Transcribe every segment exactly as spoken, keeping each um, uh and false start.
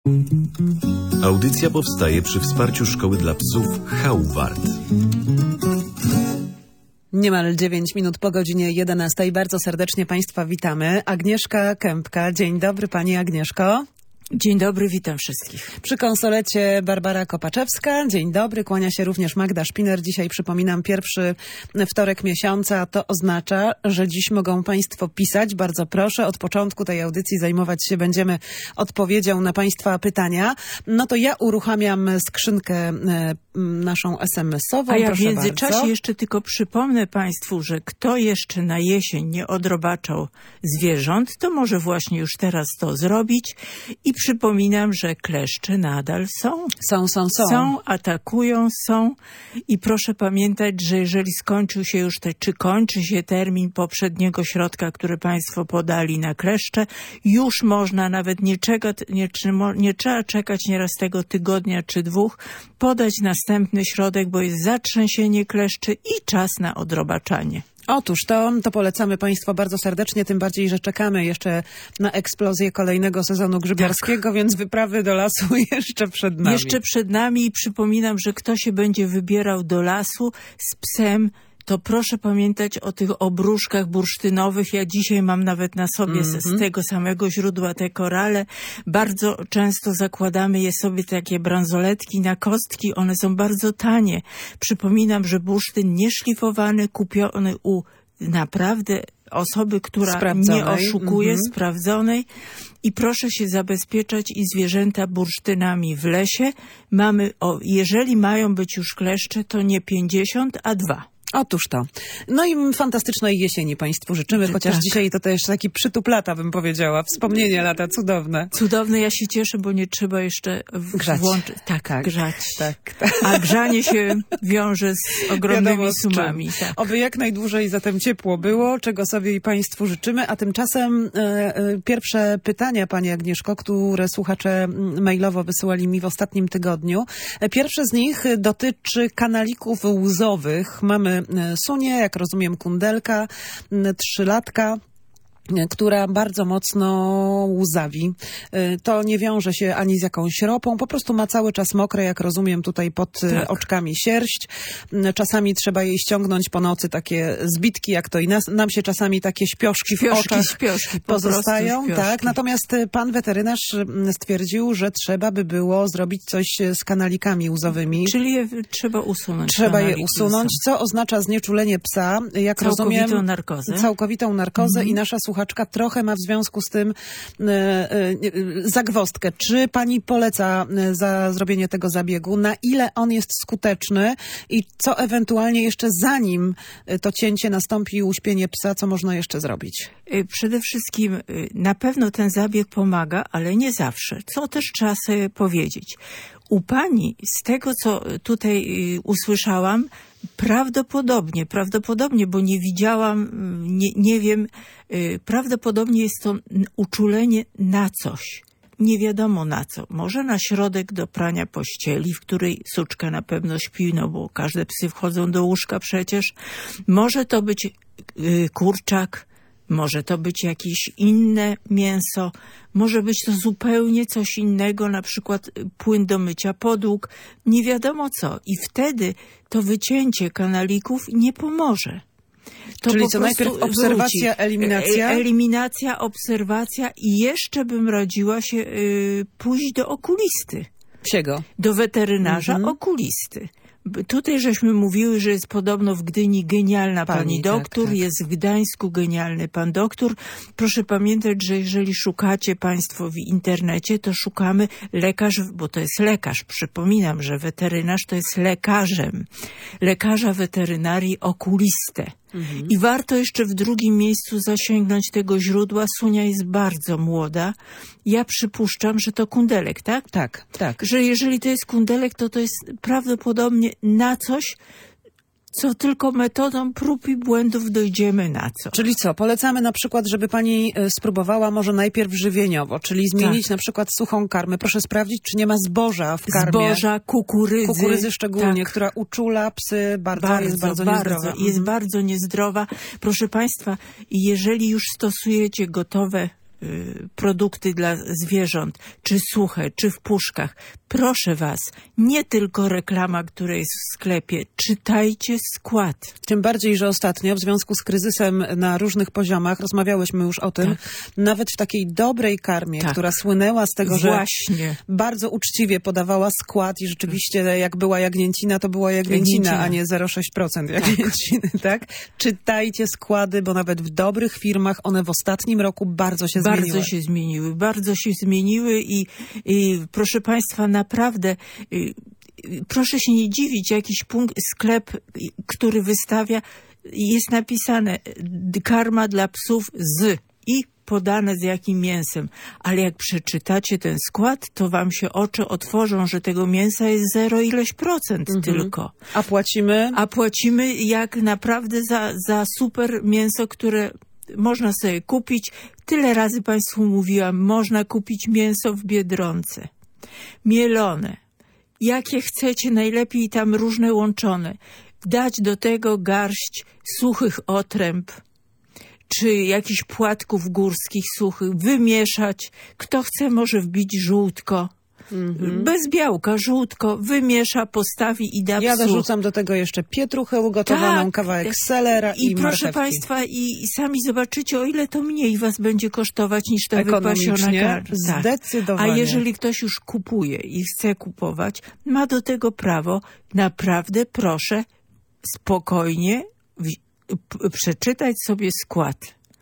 Audycja powstaje przy wsparciu Szkoły dla Psów Hauwart. Niemal dziewięć minut po godzinie jedenastej. Bardzo serdecznie Państwa witamy. Agnieszka Kępka. Dzień dobry Pani Agnieszko. Dzień dobry, witam wszystkich. Przy konsolecie Barbara Kopaczewska. Dzień dobry, kłania się również Magda Szpiner. Dzisiaj przypominam pierwszy wtorek miesiąca. To oznacza, że dziś mogą Państwo pisać. Bardzo proszę, od początku tej audycji zajmować się będziemy odpowiedzią na Państwa pytania. No to ja uruchamiam skrzynkę naszą es em esową. A ja proszę w międzyczasie bardzo. jeszcze tylko przypomnę Państwu, że kto jeszcze na jesień nie odrobaczał zwierząt, to może właśnie już teraz to zrobić. I przypominam, że kleszcze nadal są. Są, są, są. Są, atakują, są. I proszę pamiętać, że jeżeli skończył się już, te, czy kończy się termin poprzedniego środka, który Państwo podali na kleszcze, już można, nawet nie, czeka, nie, nie trzeba czekać nieraz tego tygodnia czy dwóch, podać następny środek, bo jest zatrzęsienie kleszczy i czas na odrobaczanie. Otóż to, to polecamy Państwu bardzo serdecznie, tym bardziej, że czekamy jeszcze na eksplozję kolejnego sezonu grzybiarskiego, tak. Więc wyprawy do lasu jeszcze przed nami. Jeszcze przed nami i przypominam, że kto się będzie wybierał do lasu z psem, to proszę pamiętać o tych obruszkach bursztynowych. Ja dzisiaj mam nawet na sobie mm-hmm. z, z tego samego źródła te korale. Bardzo często zakładamy je sobie takie bransoletki na kostki. One są bardzo tanie. Przypominam, że bursztyn nieszlifowany, kupiony u naprawdę osoby, która sprawdzonej. Nie oszukuje, mm-hmm. sprawdzonej. I proszę się zabezpieczać i zwierzęta bursztynami w lesie. Mamy, o, jeżeli mają być już kleszcze, to nie pięćdziesiąt, a dwa. Otóż to. No i fantastycznej jesieni Państwu życzymy, chociaż tak. Dzisiaj to też taki przytup lata, bym powiedziała. Wspomnienie lata, cudowne. Cudowne, ja się cieszę, bo nie trzeba jeszcze grzać. włączyć. Tak, tak, grzać. Tak, tak. A grzanie się wiąże z ogromnymi z sumami. Tak. Oby jak najdłużej zatem ciepło było, czego sobie i Państwu życzymy. A tymczasem e, e, pierwsze pytania, Pani Agnieszko, które słuchacze mailowo wysyłali mi w ostatnim tygodniu. Pierwsze z nich dotyczy kanalików łzowych. Mamy Sunię, jak rozumiem kundelka, trzylatka, która bardzo mocno łzawi. To nie wiąże się ani z jakąś ropą, po prostu ma cały czas mokre, jak rozumiem, tutaj pod tak. oczkami sierść. Czasami trzeba jej ściągnąć po nocy takie zbitki, jak to i nas, nam się czasami takie śpioszki, śpioszki w oczach śpioszki, po pozostają. Śpioszki. Tak, natomiast pan weterynarz stwierdził, że trzeba by było zrobić coś z kanalikami łzowymi. Czyli je trzeba usunąć. Trzeba je usunąć, co oznacza znieczulenie psa, jak całkowitą rozumiem. Narkozę. Całkowitą narkozę. Mhm. I nasza słuchaczka trochę ma w związku z tym e, e, zagwozdkę. Czy pani poleca za zrobienie tego zabiegu? Na ile on jest skuteczny? I co ewentualnie jeszcze zanim to cięcie nastąpi i uśpienie psa, co można jeszcze zrobić? Przede wszystkim na pewno ten zabieg pomaga, ale nie zawsze. Co też trzeba sobie powiedzieć. U pani, z tego co tutaj usłyszałam, prawdopodobnie, prawdopodobnie, bo nie widziałam, nie, nie wiem, prawdopodobnie jest to uczulenie na coś. Nie wiadomo na co. Może na środek do prania pościeli, w której suczka na pewno śpi, no bo każde psy wchodzą do łóżka przecież. Może to być kurczak, może to być jakieś inne mięso, może być to zupełnie coś innego, na przykład płyn do mycia podłóg, nie wiadomo co. I wtedy to wycięcie kanalików nie pomoże. To Czyli co, najpierw obserwacja, wróci. eliminacja? Eliminacja, obserwacja i jeszcze bym radziła się y, pójść do okulisty. Psiego. Do weterynarza mm-hmm. okulisty. Tutaj żeśmy mówiły, że jest podobno w Gdyni genialna pani, pani doktor, tak, tak. Jest w Gdańsku genialny pan doktor. Proszę pamiętać, że jeżeli szukacie Państwo w internecie, to szukamy lekarz, bo to jest lekarz. Przypominam, że weterynarz to jest lekarzem. Lekarza weterynarii okulistę. Mhm. I warto jeszcze w drugim miejscu zasięgnąć tego źródła. Sunia jest bardzo młoda. Ja przypuszczam, że to kundelek, tak? Tak, tak. Że jeżeli to jest kundelek, to to jest prawdopodobnie na coś, co tylko metodą prób i błędów dojdziemy na co. Czyli co? Polecamy na przykład, żeby pani spróbowała może najpierw żywieniowo, czyli zmienić tak. na przykład suchą karmę. Proszę sprawdzić, czy nie ma zboża w karmie. Zboża, kukurydzy. Kukurydzy szczególnie, tak. która uczula psy bardzo, bardzo jest bardzo, bardzo niezdrowa. Jest mhm. bardzo niezdrowa. Proszę Państwa, jeżeli już stosujecie gotowe y, produkty dla zwierząt, czy suche, czy w puszkach, proszę was, nie tylko reklama, która jest w sklepie, czytajcie skład. Tym bardziej, że ostatnio w związku z kryzysem na różnych poziomach, rozmawiałyśmy już o tym, Tak. nawet w takiej dobrej karmie, Tak. która słynęła z tego, że Właśnie. bardzo uczciwie podawała skład i rzeczywiście jak była jagnięcina, to była jagnięcina, Jagnięcina. a nie zero przecinek sześć procent jagnięciny, tak? Czytajcie składy, bo nawet w dobrych firmach one w ostatnim roku bardzo się Bardzo zmieniły. się zmieniły, bardzo się zmieniły i, i proszę państwa, naprawdę y, y, proszę się nie dziwić, jakiś punkt, sklep, y, który wystawia, jest napisane y, karma dla psów z i podane z jakim mięsem, ale jak przeczytacie ten skład, to wam się oczy otworzą, że tego mięsa jest zero ileś procent Mhm. tylko. A płacimy? A płacimy jak naprawdę za, za super mięso, które można sobie kupić. Tyle razy państwu mówiłam, można kupić mięso w Biedronce. Mielone. Jakie chcecie, najlepiej tam różne łączone. Dać do tego garść suchych otręb, czy jakichś płatków górskich suchych, wymieszać. Kto chce, może wbić żółtko. Mhm. Bez białka, żółtko, wymiesza, postawi i da Ja psu. dorzucam do tego jeszcze pietruchę ugotowaną, Tak. kawałek selera i, I proszę marchewki. państwa, i, i sami zobaczycie, o ile to mniej was będzie kosztować niż ta wypasiona Ekonomicznie, karma. Tak. zdecydowanie. A jeżeli ktoś już kupuje i chce kupować, ma do tego prawo. Naprawdę proszę spokojnie w, p, przeczytać sobie skład.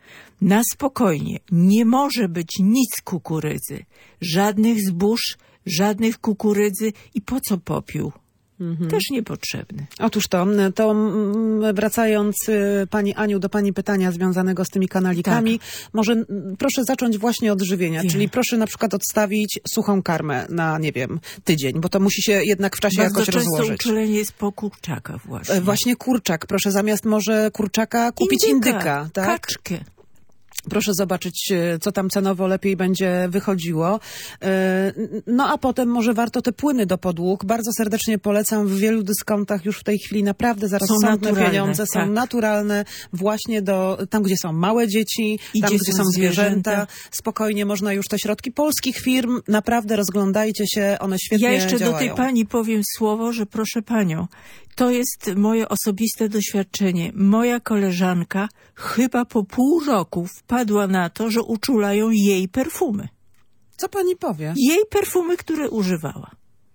Na spokojnie. Nie może być nic kukurydzy. Żadnych zbóż, żadnych kukurydzy i po co popiół? Mhm. Też niepotrzebny. Otóż to, to mm, wracając y, pani Aniu do pani pytania związanego z tymi kanalikami, tak. może m, proszę zacząć właśnie od żywienia, Wiem. czyli proszę na przykład odstawić suchą karmę na, nie wiem, tydzień, bo to musi się jednak w czasie Bardzo jakoś często rozłożyć. uczulenie jest po kurczaka właśnie. E, Właśnie kurczak, proszę zamiast może kurczaka kupić Indyka, indyka, tak? kaczkę. Proszę zobaczyć, co tam cenowo lepiej będzie wychodziło. No a potem może warto te płyny do podłóg. Bardzo serdecznie polecam. W wielu dyskontach już w tej chwili naprawdę za rozsądne pieniądze są tak. naturalne właśnie do tam, gdzie są małe dzieci, I tam, gdzie gdzie są są zwierzęta. zwierzęta. Spokojnie można już te środki polskich firm. Naprawdę rozglądajcie się, one świetnie Ja jeszcze działają. do tej pani powiem słowo, że proszę panią, to jest moje osobiste doświadczenie. Moja koleżanka chyba po pół roku wpadła na to, że uczulają jej perfumy. Co pani powie? Jej perfumy, które używała.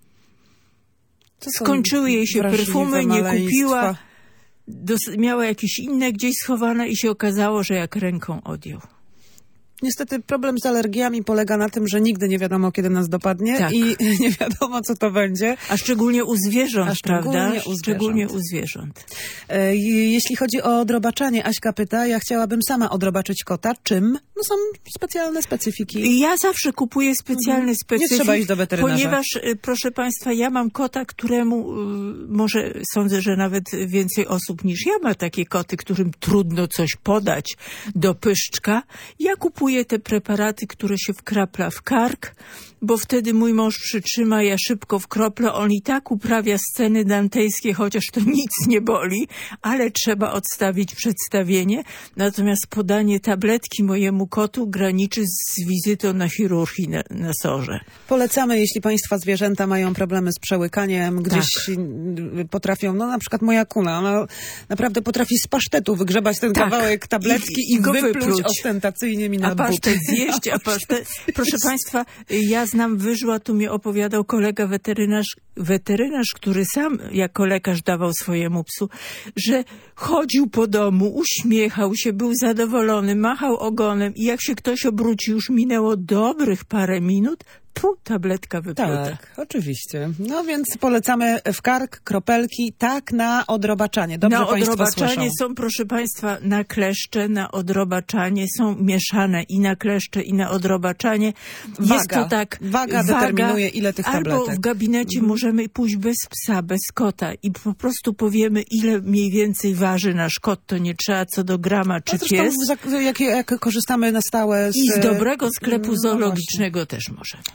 To są Skończyły jej się wrażliwe perfumy, nie maleństwa. kupiła, dos- miała jakieś inne gdzieś schowane i się okazało, że jak ręką odjął. Niestety problem z alergiami polega na tym, że nigdy nie wiadomo, kiedy nas dopadnie Tak. i nie wiadomo, co to będzie. A szczególnie u zwierząt, A szczególnie prawda? u zwierząt. Szczególnie u zwierząt. E, Jeśli chodzi o odrobaczanie, Aśka pyta, ja chciałabym sama odrobaczyć kota. Czym? No są specjalne specyfiki. Ja zawsze kupuję specjalny Nie specyfik, trzeba iść do weterynarza. ponieważ, y, proszę państwa, ja mam kota, któremu, y, może sądzę, że nawet więcej osób niż ja ma takie koty, którym trudno coś podać do pyszczka. Ja kupuję te preparaty, które się wkrapla w kark, bo wtedy mój mąż przytrzyma, ja szybko wkroplę, on i tak uprawia sceny dantejskie, chociaż to nic nie boli, ale trzeba odstawić przedstawienie. Natomiast podanie tabletki mojemu kotu graniczy z wizytą na chirurgii na, na sorze. Polecamy, jeśli państwa zwierzęta mają problemy z przełykaniem, gdzieś Tak. potrafią, no na przykład moja kuna, ona naprawdę potrafi z pasztetu wygrzebać ten Tak. kawałek tabletki i, I- i go wypluć, wypluć. ostentacyjnie mi na A pasztet buty. zjeść, a pasztet... Proszę państwa, ja znam wyżła, tu mi opowiadał kolega weterynarz, weterynarz, który sam jako lekarz dawał swojemu psu, że chodził po domu, uśmiechał się, był zadowolony, machał ogonem i jak się ktoś obrócił, już minęło dobrych parę minut, tu tabletka wypluta. Tak, oczywiście. No więc polecamy w kark, kropelki, tak na odrobaczanie. Dobrze Na państwo odrobaczanie słyszą. są, proszę państwa, na kleszcze, na odrobaczanie są mieszane i na kleszcze, i na odrobaczanie. Waga. Jest to tak. Waga determinuje, ile tych Albo tabletek. w gabinecie Mhm. możemy pójść bez psa, bez kota i po prostu powiemy, ile mniej więcej waży nasz kot. To nie trzeba co do grama czy No zresztą pies. za- jak, jak korzystamy na stałe z... I z dobrego sklepu no zoologicznego też możemy.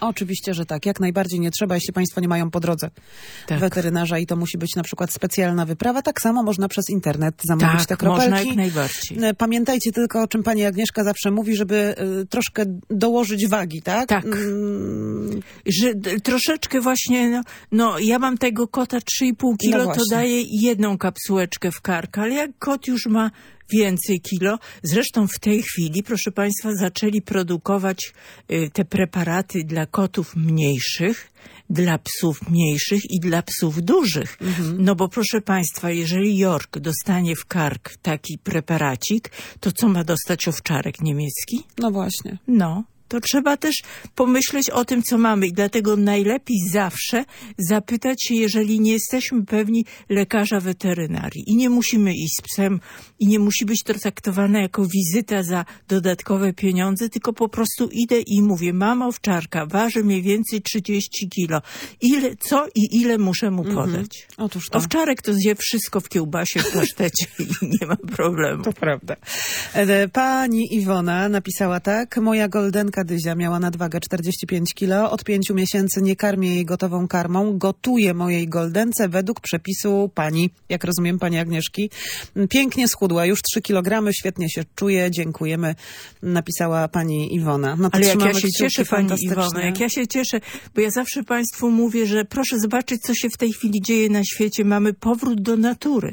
Oczywiście, że tak. Jak najbardziej nie trzeba, jeśli państwo nie mają po drodze Tak. weterynarza i to musi być na przykład specjalna wyprawa. Tak samo można przez internet zamówić Tak, te kropelki. można jak najbardziej. Pamiętajcie tylko, o czym pani Agnieszka zawsze mówi, żeby y, troszkę dołożyć wagi, tak? Tak. Mm, Że d- troszeczkę właśnie, no, no ja mam tego kota trzy i pół kilo, No to właśnie. daję jedną kapsułeczkę w kark, ale jak kot już ma więcej kilo, zresztą w tej chwili, proszę państwa, zaczęli produkować y, te preparaty dla kotów mniejszych, dla psów mniejszych i dla psów dużych. No bo proszę państwa, jeżeli York dostanie w kark taki preparacik, to co ma dostać owczarek niemiecki? no właśnie. No, to trzeba też pomyśleć o tym, co mamy i dlatego najlepiej zawsze zapytać się, jeżeli nie jesteśmy pewni, lekarza weterynarii i nie musimy iść z psem i nie musi być to traktowane jako wizyta za dodatkowe pieniądze, tylko po prostu idę i mówię, mam owczarka, waży mniej więcej trzydzieści kilo. Ile, co i ile muszę mu podać? Otóż to. Owczarek to zje wszystko w kiełbasie, w pasztecie i nie ma problemu. To prawda. E, Pani Iwona napisała tak. Moja goldenka Dyzia miała nadwagę czterdzieści pięć kilo. Od pięciu miesięcy nie karmię jej gotową karmą. Gotuję mojej goldence według przepisu pani, jak rozumiem, pani Agnieszki. Pięknie schudła, już trzy kilogramy, świetnie się czuje. Dziękujemy, napisała pani Iwona. No to Ale jak ja trzymamy się kciuki, cieszę, pani fantastycznie. Iwono, jak ja się cieszę, bo ja zawsze państwu mówię, że proszę zobaczyć, co się w tej chwili dzieje na świecie. Mamy powrót do natury.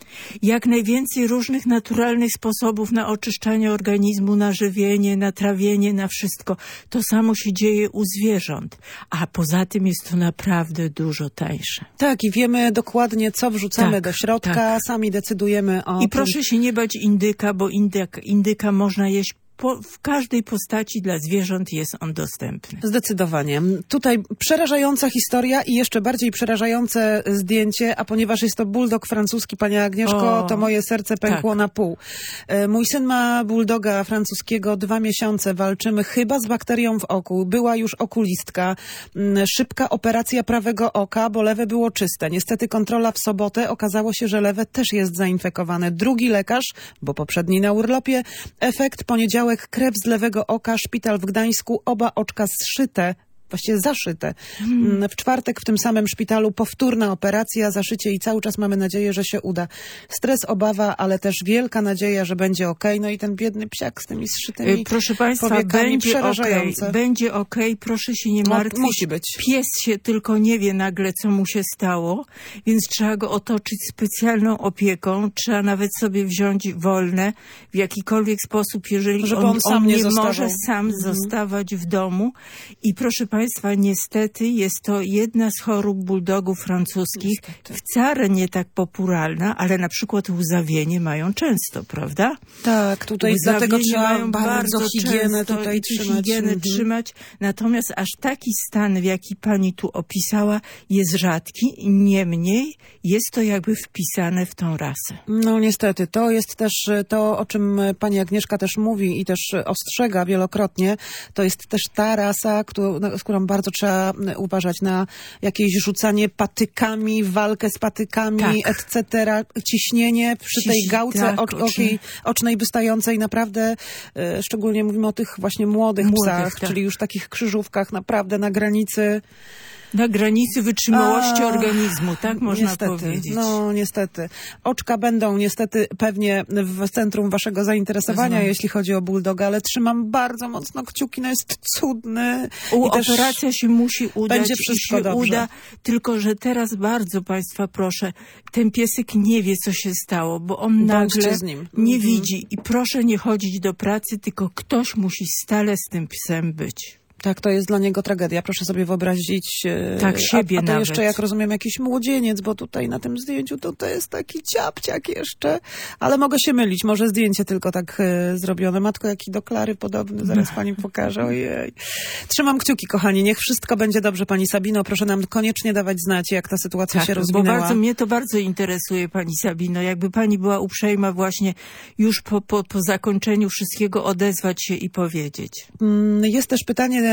Jak najwięcej różnych naturalnych sposobów na oczyszczanie organizmu, na żywienie, na trawienie, na wszystko. To samo się dzieje u zwierząt. A poza tym jest to naprawdę dużo tańsze. Tak, i wiemy dokładnie, co wrzucamy Tak, do środka. tak. Sami decydujemy o I tym. proszę się nie bać indyka, bo indyk, indyka można jeść po, w każdej postaci, dla zwierząt jest on dostępny. Zdecydowanie. Tutaj przerażająca historia i jeszcze bardziej przerażające zdjęcie, a ponieważ jest to bulldog francuski, pani Agnieszko, O, to moje serce pękło tak. na pół. E, Mój syn ma bulldoga francuskiego, dwa miesiące walczymy chyba z bakterią w oku. Była już okulistka, Mm, szybka operacja prawego oka, bo lewe było czyste. Niestety kontrola w sobotę, okazało się, że lewe też jest zainfekowane. Drugi lekarz, bo poprzedni na urlopie, efekt poniedziałek, krew z lewego oka, szpital w Gdańsku, oba oczka zszyte. Właściwie zaszyte. Hmm. W czwartek w tym samym szpitalu powtórna operacja, zaszycie i cały czas mamy nadzieję, że się uda. Stres, obawa, ale też wielka nadzieja, że będzie okej. No i ten biedny psiak z tymi zszytymi Proszę państwa, powiekami, będzie okej, przerażające. będzie okej, proszę się nie Mo- martwić. musi być. Pies się tylko nie wie nagle, co mu się stało, więc trzeba go otoczyć specjalną opieką. Trzeba nawet sobie wziąć wolne w jakikolwiek sposób, jeżeli Żeby on, on sam nie nie zostawał. może sam Mhm. zostawać w domu. I proszę państwa, niestety jest to jedna z chorób bulldogów francuskich, Niestety. wcale nie tak popularna, ale na przykład łzawienie mają często, prawda? Tak, tutaj Łzawienie dlatego trzeba mają bardzo higienę często tutaj i trzymać. higienę Mhm. trzymać. Natomiast aż taki stan, w jaki pani tu opisała, jest rzadki. Niemniej jest to jakby wpisane w tą rasę. No niestety, to jest też to, o czym pani Agnieszka też mówi i też ostrzega wielokrotnie. To jest też ta rasa, którą, z którą bardzo trzeba uważać na jakieś rzucanie patykami, walkę z patykami, Tak. et cetera. Ciśnienie przy tej Ciś- gałce tak, ocznej, ocznej. ocznej wystającej. Naprawdę, e, szczególnie mówimy o tych właśnie młodych, Młodych, psach, tak. czyli już takich krzyżówkach, naprawdę na granicy. Na granicy wytrzymałości A, organizmu, tak można niestety, powiedzieć. No niestety. Oczka będą niestety pewnie w centrum waszego zainteresowania, Znam. jeśli chodzi o bulldoga, ale trzymam bardzo mocno kciuki, no jest cudny. U, I też operacja się musi udać będzie i wszystko się dobrze. uda, tylko że teraz bardzo państwa proszę, ten piesek nie wie, co się stało, bo on Bądźcie nagle z nim. nie Mhm. widzi i proszę nie chodzić do pracy, tylko ktoś musi stale z tym psem być. Tak, to jest dla niego tragedia. Proszę sobie wyobrazić. e, Tak, siebie a, a to nawet. jeszcze, jak rozumiem, jakiś młodzieniec, bo tutaj na tym zdjęciu to, to jest taki ciapciak jeszcze. Ale mogę się mylić. Może zdjęcie tylko tak e, zrobione. Matko, jaki do Klary podobny. Zaraz pani pokażę. Ojej. Trzymam kciuki, kochani. Niech wszystko będzie dobrze, pani Sabino. Proszę nam koniecznie dawać znać, jak ta sytuacja się Tak, bo rozwinęła. bardzo mnie to bardzo interesuje, pani Sabino. Jakby pani była uprzejma właśnie już po, po, po zakończeniu wszystkiego odezwać się i powiedzieć. Mm, Jest też pytanie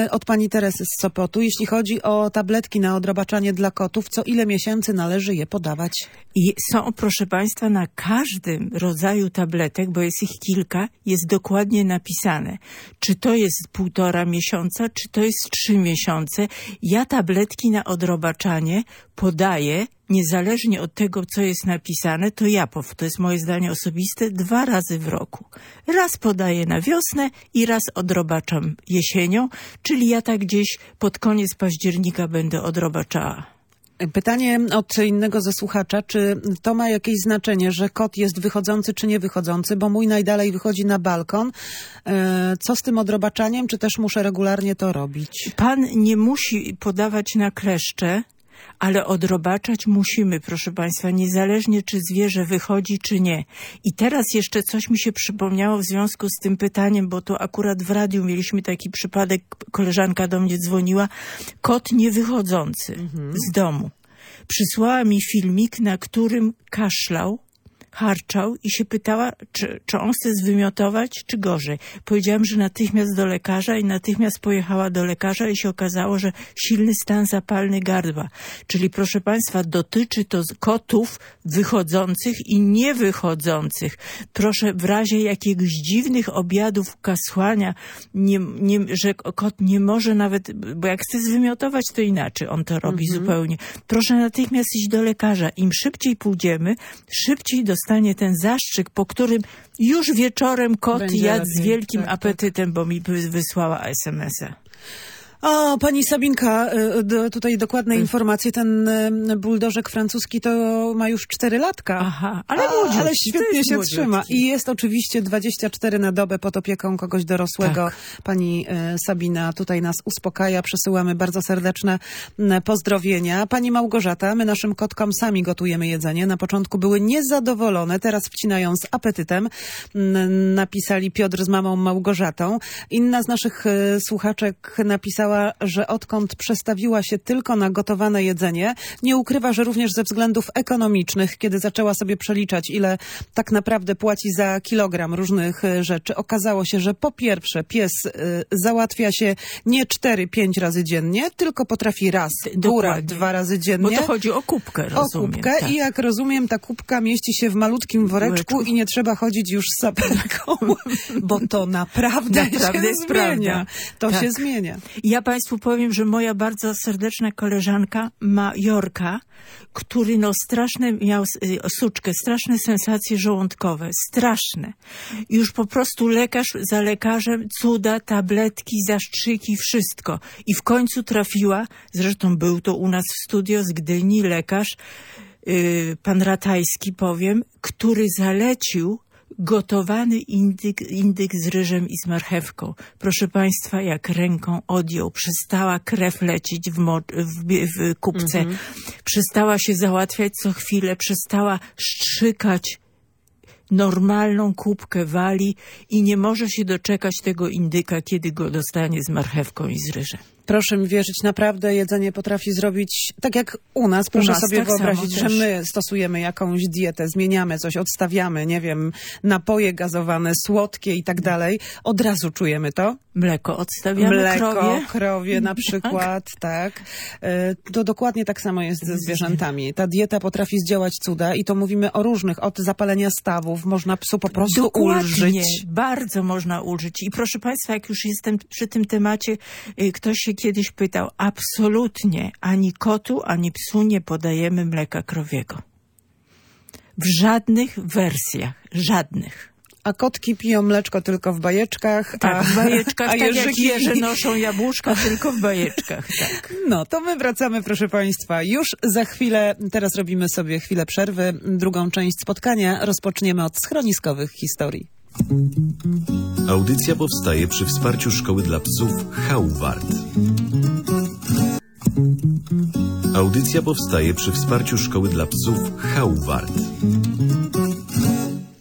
Pytanie od pani Teresy z Sopotu. Jeśli chodzi o tabletki na odrobaczanie dla kotów, co ile miesięcy należy je podawać? I są, proszę państwa, na każdym rodzaju tabletek, bo jest ich kilka, jest dokładnie napisane, czy to jest półtora miesiąca, czy to jest trzy miesiące. Ja tabletki na odrobaczanie podaję, niezależnie od tego, co jest napisane, to ja, to jest moje zdanie osobiste, dwa razy w roku. Raz podaję na wiosnę i raz odrobaczam jesienią, czyli ja tak gdzieś pod koniec października będę odrobaczała. Pytanie od innego ze słuchacza, czy to ma jakieś znaczenie, że kot jest wychodzący czy nie wychodzący, bo mój najdalej wychodzi na balkon. Co z tym odrobaczaniem, czy też muszę regularnie to robić? Pan nie musi podawać na kleszcze, ale odrobaczać musimy, proszę państwa, niezależnie czy zwierzę wychodzi, czy nie. I teraz jeszcze coś mi się przypomniało w związku z tym pytaniem, bo to akurat w radiu mieliśmy taki przypadek, koleżanka do mnie dzwoniła, kot niewychodzący mhm. z domu. Przysłała mi filmik, na którym kaszlał, harczał i się pytała, czy, czy on chce zwymiotować, czy gorzej. Powiedziałam, że natychmiast do lekarza i natychmiast pojechała do lekarza i się okazało, że silny stan zapalny gardła. Czyli proszę państwa, dotyczy to kotów wychodzących i niewychodzących. Proszę w razie jakiegoś dziwnych objadów kasłania, nie, nie, że kot nie może nawet, bo jak chce zwymiotować, to inaczej on to robi mhm. zupełnie. Proszę natychmiast iść do lekarza. Im szybciej pójdziemy, szybciej do dostanie ten zastrzyk, po którym już wieczorem kot Będzie jadł lepiej. z wielkim tak, apetytem, tak. bo mi wysłała es em es a. O, pani Sabinka, tutaj dokładne informacje. Ten buldożek francuski to ma już cztery latka. Aha, ale, A, ale świetnie się młodziutki. trzyma. I jest oczywiście dwadzieścia cztery na dobę pod opieką kogoś dorosłego. Tak. Pani Sabina tutaj nas uspokaja. Przesyłamy bardzo serdeczne pozdrowienia. Pani Małgorzata, my naszym kotkom sami gotujemy jedzenie. Na początku były niezadowolone, teraz wcinają z apetytem. Napisali Piotr z mamą Małgorzatą. Inna z naszych słuchaczek napisała, że odkąd przestawiła się tylko na gotowane jedzenie, nie ukrywa, że również ze względów ekonomicznych, kiedy zaczęła sobie przeliczać, ile tak naprawdę płaci za kilogram różnych rzeczy, okazało się, że po pierwsze pies y, załatwia się nie cztery, pięć razy dziennie, tylko potrafi raz, góra dwa razy dziennie. Bo to chodzi o kubkę, rozumiem. O kubkę tak. i jak rozumiem, ta kubka mieści się w malutkim woreczku, woreczku. i nie trzeba chodzić już z saperką, bo to naprawdę, naprawdę się jest zmienia. prawda. To tak. się zmienia. Ja państwu powiem, że moja bardzo serdeczna koleżanka ma Jorka, który no straszne miał, suczkę, straszne sensacje żołądkowe, straszne. Już po prostu lekarz za lekarzem, cuda, tabletki, zastrzyki, wszystko. I w końcu trafiła, zresztą był to u nas w studio z Gdyni lekarz, yy, pan Ratajski powiem, który zalecił gotowany indyk, indyk z ryżem i z marchewką. Proszę państwa, jak ręką odjął, przestała krew lecieć w, mo- w, w kubce, mm-hmm. przestała się załatwiać co chwilę, przestała szczykać, normalną kubkę wali i nie może się doczekać tego indyka, kiedy go dostanie z marchewką i z ryżem. Proszę mi wierzyć, naprawdę jedzenie potrafi zrobić tak jak u nas. Proszę u nas sobie tak wyobrazić, że też. my stosujemy jakąś dietę, zmieniamy coś, odstawiamy, nie wiem, napoje gazowane, słodkie i tak dalej. Od razu czujemy to. Mleko odstawiamy Mleko, krowie. krowie na przykład, tak. To dokładnie tak samo jest ze zwierzętami. Ta dieta potrafi zdziałać cuda i to mówimy o różnych, od zapalenia stawów, można psu po prostu Dokładnie, ulżyć. bardzo można ulżyć. I proszę państwa, jak już jestem przy tym temacie, ktoś się kiedyś pytał, absolutnie ani kotu, ani psu nie podajemy mleka krowiego. W żadnych wersjach, żadnych. A kotki piją mleczko tylko w bajeczkach. Tak, a, w bajeczkach, a tak jak jeżyki... jeże noszą jabłuszka, tylko w bajeczkach. Tak. No, to my wracamy, proszę państwa, już za chwilę. Teraz robimy sobie chwilę przerwy. Drugą część spotkania rozpoczniemy od schroniskowych historii. Audycja powstaje przy wsparciu Szkoły dla Psów Hauwart. Audycja powstaje przy wsparciu Szkoły dla Psów Hauwart.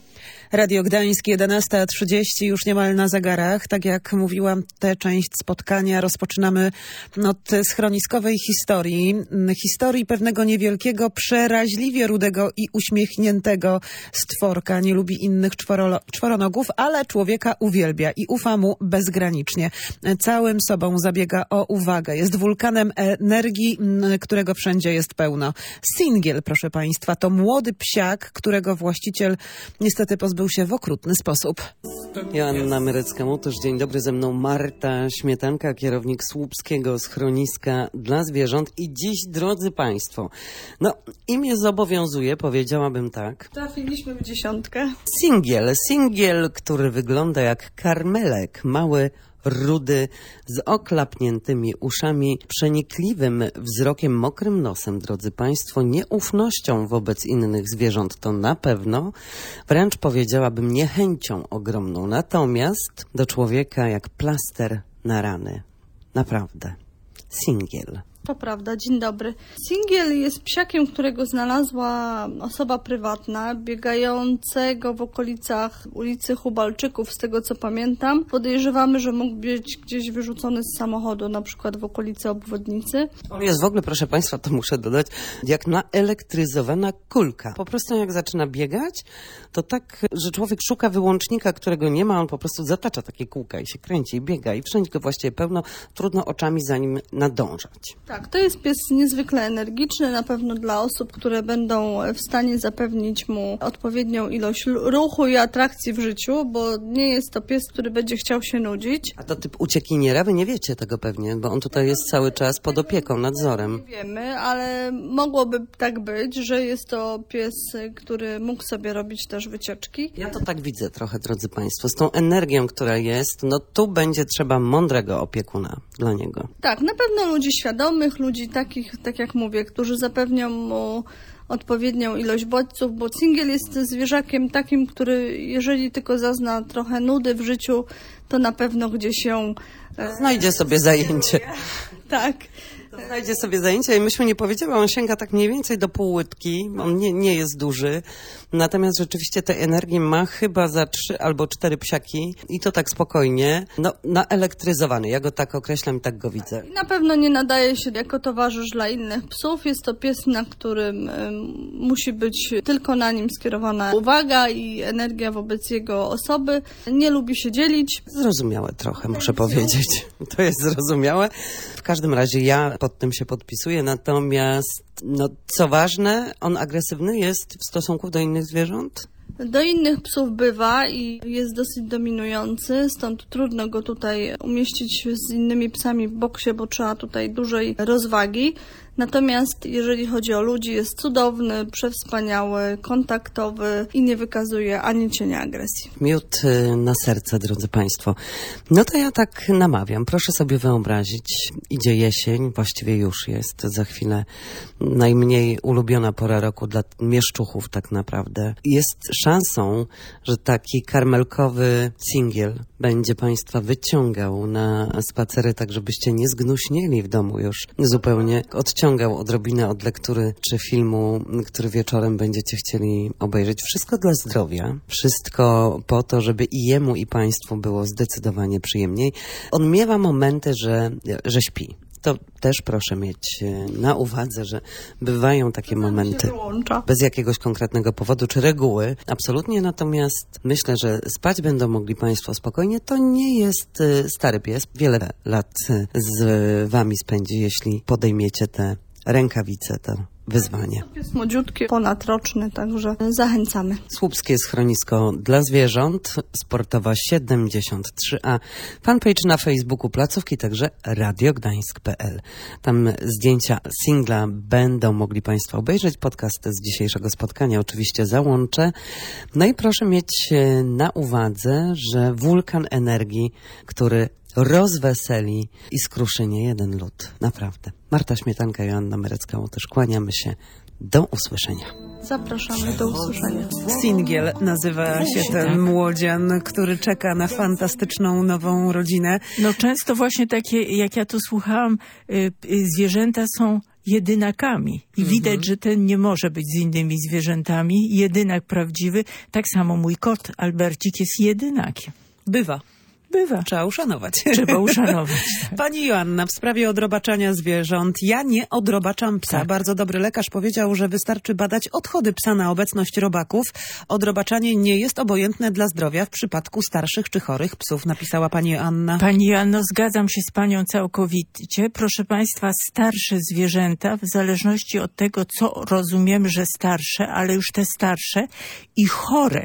Radio Gdańsk, jedenasta trzydzieści, już niemal na zegarach. Tak jak mówiłam, tę część spotkania rozpoczynamy od schroniskowej historii. Historii pewnego niewielkiego, przeraźliwie rudego i uśmiechniętego stworka. Nie lubi innych czworolo- czworonogów, ale człowieka uwielbia i ufa mu bezgranicznie. Całym sobą zabiega o uwagę. Jest wulkanem energii, którego wszędzie jest pełno. Singiel, proszę Państwa, to młody psiak, którego właściciel niestety pozbył się w okrutny sposób. Joanna Myrecka-Motysz, dzień dobry, ze mną Marta Śmietanka, kierownik Słupskiego Schroniska dla Zwierząt. I dziś, drodzy Państwo, no imię zobowiązuje, powiedziałabym tak. Trafiliśmy w dziesiątkę. Singiel, singiel, który wygląda jak karmelek, mały, rudy, z oklapniętymi uszami, przenikliwym wzrokiem, mokrym nosem, drodzy Państwo, nieufnością wobec innych zwierząt to na pewno, wręcz powiedziałabym niechęcią ogromną, natomiast do człowieka jak plaster na rany. Naprawdę. Singiel. To prawda, dzień dobry. Singiel jest psiakiem, którego znalazła osoba prywatna, biegającego w okolicach ulicy Hubalczyków, z tego co pamiętam. Podejrzewamy, że mógł być gdzieś wyrzucony z samochodu, na przykład w okolicy obwodnicy. On jest w ogóle, proszę Państwa, to muszę dodać, jak naelektryzowana kulka. Po prostu jak zaczyna biegać, to tak, że człowiek szuka wyłącznika, którego nie ma, on po prostu zatacza takie kółka i się kręci i biega i wszędzie go właściwie pełno, trudno oczami za nim nadążać. Tak, to jest pies niezwykle energiczny, na pewno dla osób, które będą w stanie zapewnić mu odpowiednią ilość ruchu i atrakcji w życiu, bo nie jest to pies, który będzie chciał się nudzić. A to typ uciekiniera? Wy nie wiecie tego pewnie, bo on tutaj jest cały czas pod opieką, nadzorem. Nie wiemy, ale mogłoby tak być, że jest to pies, który mógł sobie robić też wycieczki. Ja to tak widzę trochę, drodzy Państwo, z tą energią, która jest, no tu będzie trzeba mądrego opiekuna dla niego. Tak, na pewno ludzi świadomych, ludzi takich, tak jak mówię, którzy zapewnią mu odpowiednią ilość bodźców, bo singiel jest zwierzakiem takim, który jeżeli tylko zazna trochę nudy w życiu, to na pewno gdzieś ją... E, Znajdzie sobie zajęcie. tak. Znajdzie sobie zajęcia i myśmy nie powiedziały, on sięga tak mniej więcej do pół łydki, on nie, nie jest duży, natomiast rzeczywiście tej energii ma chyba za trzy albo cztery psiaki i to tak spokojnie, no naelektryzowany, ja go tak określam i tak go widzę. Na pewno nie nadaje się jako towarzysz dla innych psów, jest to pies, na którym y, musi być tylko na nim skierowana uwaga i energia wobec jego osoby, nie lubi się dzielić. Zrozumiałe trochę, muszę powiedzieć, to jest zrozumiałe. W każdym razie ja pod tym się podpisuję, natomiast no, co ważne, on agresywny jest w stosunku do innych zwierząt? Do innych psów bywa i jest dosyć dominujący, stąd trudno go tutaj umieścić z innymi psami w boksie, bo trzeba tutaj dużej rozwagi. Natomiast jeżeli chodzi o ludzi, jest cudowny, przewspaniały, kontaktowy i nie wykazuje ani cienia agresji. Miód na serce, drodzy Państwo. No to ja tak namawiam. Proszę sobie wyobrazić, idzie jesień, właściwie już jest za chwilę najmniej ulubiona pora roku dla mieszczuchów tak naprawdę. Jest szansą, że taki karmelkowy singiel będzie Państwa wyciągał na spacery, tak żebyście nie zgnuśnieli w domu już zupełnie. Odciągał odrobinę od lektury czy filmu, który wieczorem będziecie chcieli obejrzeć. Wszystko dla zdrowia. Wszystko po to, żeby i jemu, i Państwu było zdecydowanie przyjemniej. On miewa momenty, że, że śpi. To też proszę mieć na uwadze, że bywają takie momenty bez jakiegoś konkretnego powodu czy reguły. Absolutnie, natomiast myślę, że spać będą mogli Państwo spokojnie. To nie jest stary pies. Wiele lat z Wami spędzi, jeśli podejmiecie te rękawice, to wyzwanie. Jest młodziutki, ponadroczny, także zachęcamy. Słupskie Schronisko dla Zwierząt, Sportowa siedemdziesiąt trzy A, fanpage na Facebooku placówki, także radio gdańsk kropka p l. Tam zdjęcia singla będą mogli Państwo obejrzeć. Podcast z dzisiejszego spotkania oczywiście załączę. No i proszę mieć na uwadze, że wulkan energii, który rozweseli i skruszy nie jeden lud. Naprawdę. Marta Śmietanka, Joanna Myrecka-Motysz. Kłaniamy się. Do usłyszenia. Zapraszamy do usłyszenia. Singiel nazywa się ten młodzian, który czeka na fantastyczną nową rodzinę. No często właśnie takie, jak ja tu słuchałam, y, y, zwierzęta są jedynakami. I Mhm. widać, że ten nie może być z innymi zwierzętami. Jedynak prawdziwy. Tak samo mój kot Albercik jest jedynakiem. Bywa. Bywa. Trzeba uszanować. Trzeba uszanować. Pani Joanna, w sprawie odrobaczania zwierząt. Ja nie odrobaczam psa. Tak. Bardzo dobry lekarz powiedział, że wystarczy badać odchody psa na obecność robaków. Odrobaczanie nie jest obojętne dla zdrowia w przypadku starszych czy chorych psów, napisała pani Joanna. Pani Joanno, zgadzam się z panią całkowicie. Proszę państwa, starsze zwierzęta, w zależności od tego, co rozumiemy, że starsze, ale już te starsze i chore,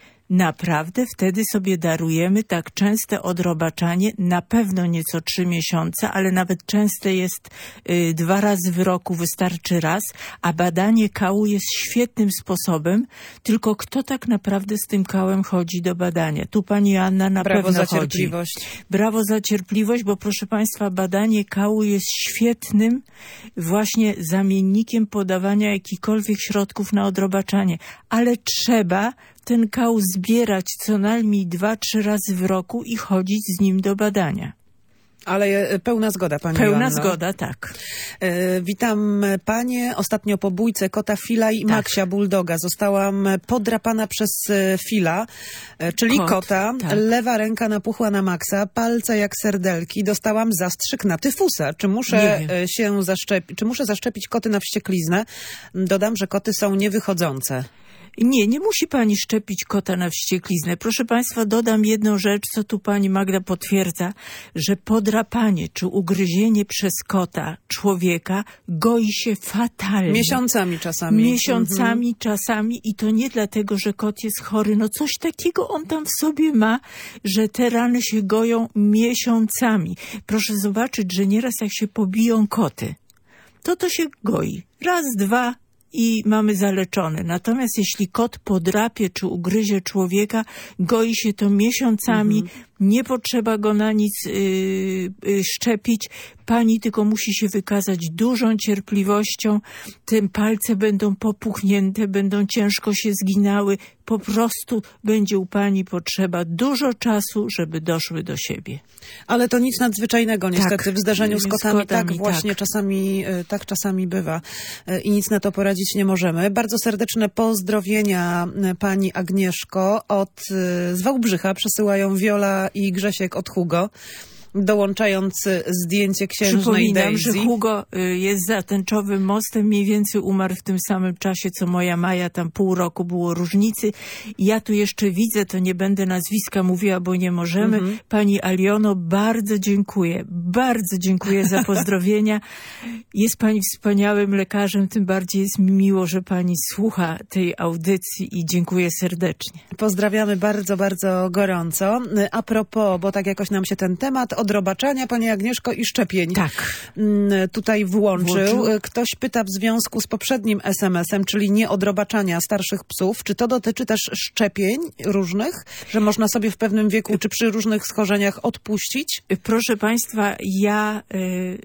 naprawdę wtedy sobie darujemy tak częste odrobaczanie, na pewno nie co trzy miesiące, ale nawet częste jest y, dwa razy w roku, wystarczy raz, a badanie kału jest świetnym sposobem, tylko kto tak naprawdę z tym kałem chodzi do badania? Tu pani Joanna na Brawo pewno za chodzi. cierpliwość. Brawo za cierpliwość, bo proszę państwa, badanie kału jest świetnym właśnie zamiennikiem podawania jakichkolwiek środków na odrobaczanie, ale trzeba ten kał zbierać co najmniej dwa, trzy razy w roku i chodzić z nim do badania. Ale e, pełna zgoda, pani Pełna Joanno. zgoda, tak. E, witam panie. Ostatnio po bójce kota Fila i Tak. Maksia Bulldoga zostałam podrapana przez e, Fila, e, czyli Kot, kota. tak. Lewa ręka napuchła na Maxa, palce jak serdelki. Dostałam zastrzyk na tyfusa. Czy muszę Nie wiem. e, się zaszczepić, czy muszę zaszczepić koty na wściekliznę? Dodam, że koty są niewychodzące. Nie, nie musi pani szczepić kota na wściekliznę. Proszę państwa, dodam jedną rzecz, co tu pani Magda potwierdza, że podrapanie czy ugryzienie przez kota człowieka goi się fatalnie. Miesiącami czasami. Miesiącami, Mhm. czasami i to nie dlatego, że kot jest chory. No coś takiego on tam w sobie ma, że te rany się goją miesiącami. Proszę zobaczyć, że nieraz jak się pobiją koty, to to się goi. Raz, dwa i mamy zaleczone. Natomiast jeśli kot podrapie czy ugryzie człowieka, goi się to miesiącami, mhm. nie potrzeba go na nic yy, yy, szczepić. Pani tylko musi się wykazać dużą cierpliwością. Te palce będą popuchnięte, będą ciężko się zginały. Po prostu będzie u pani potrzeba dużo czasu, żeby doszły do siebie. Ale to nic nadzwyczajnego niestety Tak, w zdarzeniu z z kotami. kotami, tak właśnie tak. czasami e, tak czasami bywa e, i nic na to poradzić nie możemy. Bardzo serdeczne pozdrowienia e, pani Agnieszko od e, z Wałbrzycha przesyłają Wiola i Grzesiek od Hugo, dołączając zdjęcie księżnej Przypominam, Daisy. że Hugo y, jest za tęczowym mostem, mniej więcej umarł w tym samym czasie, co moja Maja, tam pół roku było różnicy. I ja tu jeszcze widzę, to nie będę nazwiska mówiła, bo nie możemy. Mhm. Pani Aliono, bardzo dziękuję, bardzo dziękuję za pozdrowienia. Jest pani wspaniałym lekarzem, tym bardziej jest mi miło, że pani słucha tej audycji i dziękuję serdecznie. Pozdrawiamy bardzo, bardzo gorąco. A propos, bo tak jakoś nam się ten temat odrobaczania, pani Agnieszko, i szczepień Tak. mm, tutaj włączył. Włączył. Ktoś pyta w związku z poprzednim es em esem, czyli nie odrobaczania starszych psów, czy to dotyczy też szczepień różnych, że można sobie w pewnym wieku czy przy różnych schorzeniach odpuścić? Proszę państwa, ja y,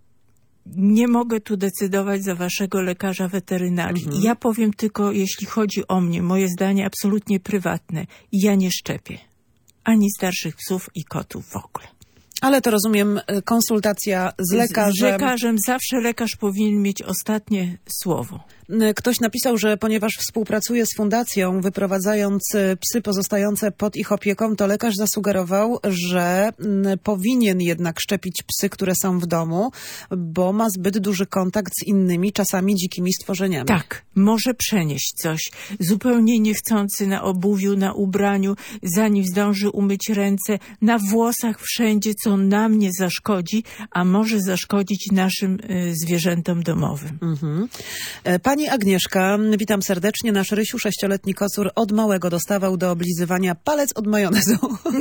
nie mogę tu decydować za waszego lekarza weterynarii. Mhm. Ja powiem tylko, jeśli chodzi o mnie, moje zdanie absolutnie prywatne. Ja nie szczepię ani starszych psów i kotów w ogóle. Ale to rozumiem, konsultacja z lekarzem. Z lekarzem zawsze lekarz powinien mieć ostatnie słowo. Ktoś napisał, że ponieważ współpracuje z fundacją, wyprowadzając psy pozostające pod ich opieką, to lekarz zasugerował, że powinien jednak szczepić psy, które są w domu, bo ma zbyt duży kontakt z innymi, czasami dzikimi stworzeniami. Tak, może przenieść coś. Zupełnie niechcący na obuwiu, na ubraniu, zanim zdąży umyć ręce, na włosach, wszędzie, co nam nie zaszkodzi, a może zaszkodzić naszym y, zwierzętom domowym. Mhm. Pani Agnieszka, witam serdecznie. Nasz Rysiu, sześcioletni kocur, od małego dostawał do oblizywania palec od majonezu.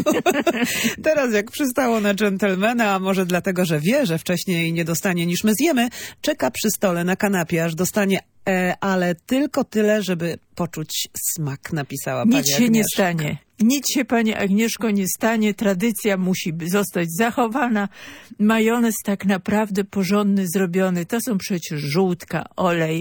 Teraz jak przystało na dżentelmena, a może dlatego, że wie, że wcześniej nie dostanie niż my zjemy, czeka przy stole na kanapie, aż dostanie, e, ale tylko tyle, żeby poczuć smak, napisała pani Nic się Agnieszka. nie stanie. Nic się, pani Agnieszko, nie stanie. Tradycja musi zostać zachowana. Majonez tak naprawdę porządny, zrobiony. To są przecież żółtka, olej.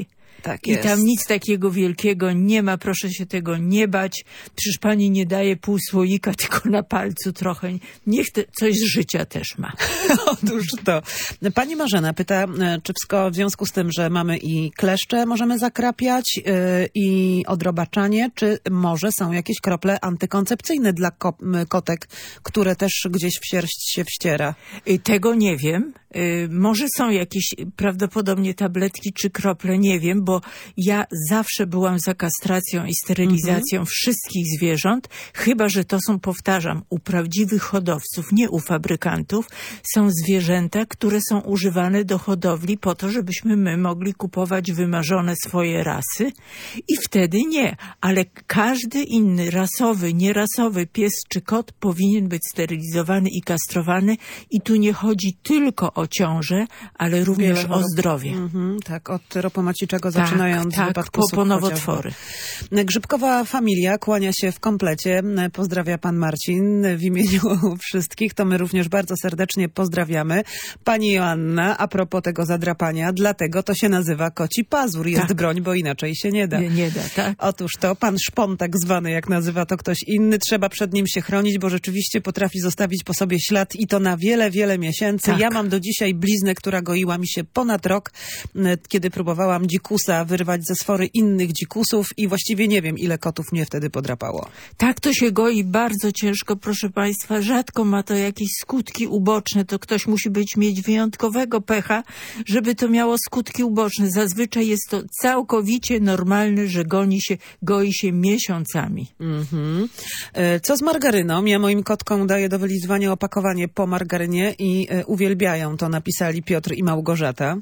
Tak I jest. tam nic takiego wielkiego nie ma, proszę się tego nie bać. Przecież pani nie daje pół słoika, tylko na palcu trochę. Niech te, coś z życia też ma. Otóż to. Pani Marzena pyta, czy w związku z tym, że mamy i kleszcze możemy zakrapiać yy, i odrobaczanie, czy może są jakieś krople antykoncepcyjne dla ko kotek, które też gdzieś w sierść się wściera? Y, Tego nie wiem. Y, Może są jakieś prawdopodobnie tabletki czy krople, nie wiem, bo ja zawsze byłam za kastracją i sterylizacją Mhm. wszystkich zwierząt, chyba że to są, powtarzam, u prawdziwych hodowców, nie u fabrykantów, są zwierzęta, które są używane do hodowli po to, żebyśmy my mogli kupować wymarzone swoje rasy i wtedy nie, ale każdy inny rasowy, nierasowy pies czy kot powinien być sterylizowany i kastrowany i tu nie chodzi tylko o ciążę, ale również Wiele o zdrowie. Mhm, tak, od ropomaciczego Tak, zaczynając w tak, wypadku po, sów po nowotwory. chociażby. Grzybkowa familia kłania się w komplecie. Pozdrawia pan Marcin w imieniu wszystkich. To my również bardzo serdecznie pozdrawiamy. Pani Joanna, a propos tego zadrapania, dlatego to się nazywa koci pazur. Jest Tak. broń, bo inaczej się nie da. Nie, nie da, tak? Otóż to, pan Szpon tak zwany, jak nazywa to ktoś inny, trzeba przed nim się chronić, bo rzeczywiście potrafi zostawić po sobie ślad i to na wiele, wiele miesięcy. Tak. Ja mam do dzisiaj bliznę, która goiła mi się ponad rok, m, kiedy próbowałam dzikusa wyrwać ze sfory innych dzikusów i właściwie nie wiem, ile kotów mnie wtedy podrapało. Tak to się goi bardzo ciężko, proszę państwa. Rzadko ma to jakieś skutki uboczne. To ktoś musi być mieć wyjątkowego pecha, żeby to miało skutki uboczne. Zazwyczaj jest to całkowicie normalne, że goni się, goi się miesiącami. Mhm. E, Co z margaryną? Ja moim kotkom daję do wylizywania opakowanie po margarynie i e, uwielbiają to, napisali Piotr i Małgorzata.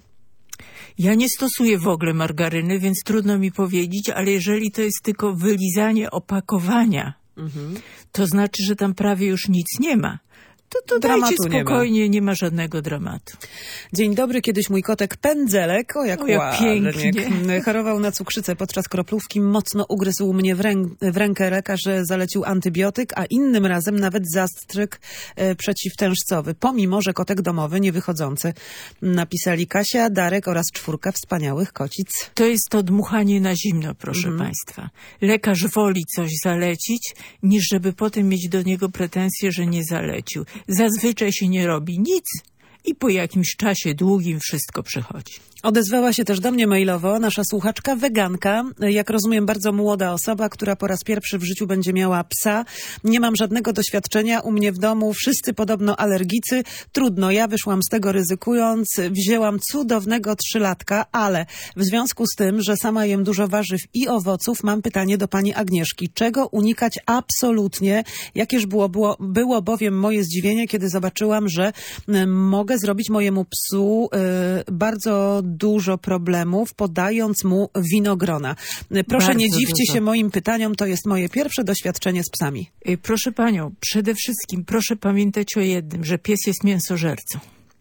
Ja nie stosuję w ogóle margaryny, więc trudno mi powiedzieć, ale jeżeli to jest tylko wylizanie opakowania, Mhm. to znaczy, że tam prawie już nic nie ma. To, to Dramatu dajcie nie ma. spokojnie, nie ma żadnego dramatu. Dzień dobry, kiedyś mój kotek Pędzelek, o jak, O, jak ładnie, pięknie. chorował na cukrzycę podczas kroplówki, mocno ugryzł mnie w, rę w rękę, lekarz zalecił antybiotyk, a innym razem nawet zastrzyk e, przeciwtężcowy, pomimo, że kotek domowy, nie wychodzący. Napisali Kasia, Darek oraz czwórka wspaniałych kocic. To jest to dmuchanie na zimno, proszę Mhm. państwa. Lekarz woli coś zalecić, niż żeby potem mieć do niego pretensje, że nie zalecił. Zazwyczaj się nie robi nic i po jakimś czasie długim wszystko przychodzi. Odezwała się też do mnie mailowo nasza słuchaczka, weganka, jak rozumiem bardzo młoda osoba, która po raz pierwszy w życiu będzie miała psa. Nie mam żadnego doświadczenia, u mnie w domu wszyscy podobno alergicy. Trudno, ja wyszłam z tego ryzykując, wzięłam cudownego trzylatka, ale w związku z tym, że sama jem dużo warzyw i owoców, mam pytanie do pani Agnieszki. Czego unikać absolutnie? Jakież było, było, było bowiem moje zdziwienie, kiedy zobaczyłam, że y, mogę zrobić mojemu psu y, bardzo dużo problemów, podając mu winogrona. Proszę Bardzo nie dziwcie dużo. się moim pytaniom, to jest moje pierwsze doświadczenie z psami. Y, Proszę panią, przede wszystkim proszę pamiętać o jednym, że pies jest mięsożercą.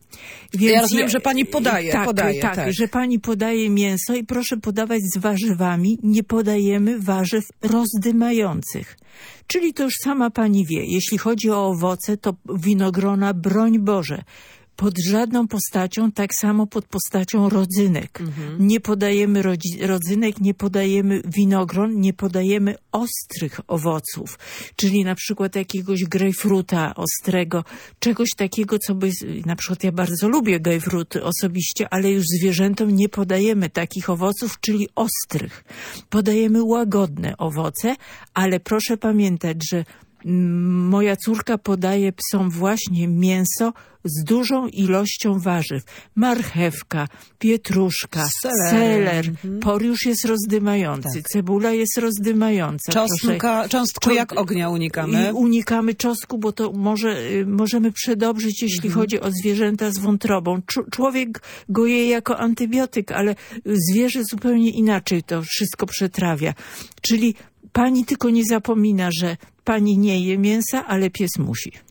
Więc Ja rozumiem, że pani podaje, tak, podaje, tak, tak. że pani podaje mięso i proszę podawać z warzywami. Nie podajemy warzyw rozdymających. Czyli to już sama pani wie. Jeśli chodzi o owoce, to winogrona, broń Boże. Pod żadną postacią, tak samo pod postacią rodzynek. Mhm. Nie podajemy rodzi- rodzynek, nie podajemy winogron, nie podajemy ostrych owoców, czyli na przykład jakiegoś grejpfruta ostrego, czegoś takiego, co by, na przykład ja bardzo lubię grejpfruty osobiście, ale już zwierzętom nie podajemy takich owoców, czyli ostrych. Podajemy łagodne owoce, ale proszę pamiętać, że moja córka podaje psom właśnie mięso z dużą ilością warzyw. Marchewka, pietruszka, Seler. seler. Mhm. Por już jest rozdymający, Tak. cebula jest rozdymająca. Czosnka, cząstku Czo- jak ognia unikamy. I unikamy czosnku, bo to może, y, możemy przedobrzyć, jeśli Mhm. chodzi o zwierzęta z wątrobą. Czu- człowiek go je jako antybiotyk, ale zwierzę zupełnie inaczej to wszystko przetrawia. Czyli pani tylko nie zapomina, że pani nie je mięsa, ale pies musi.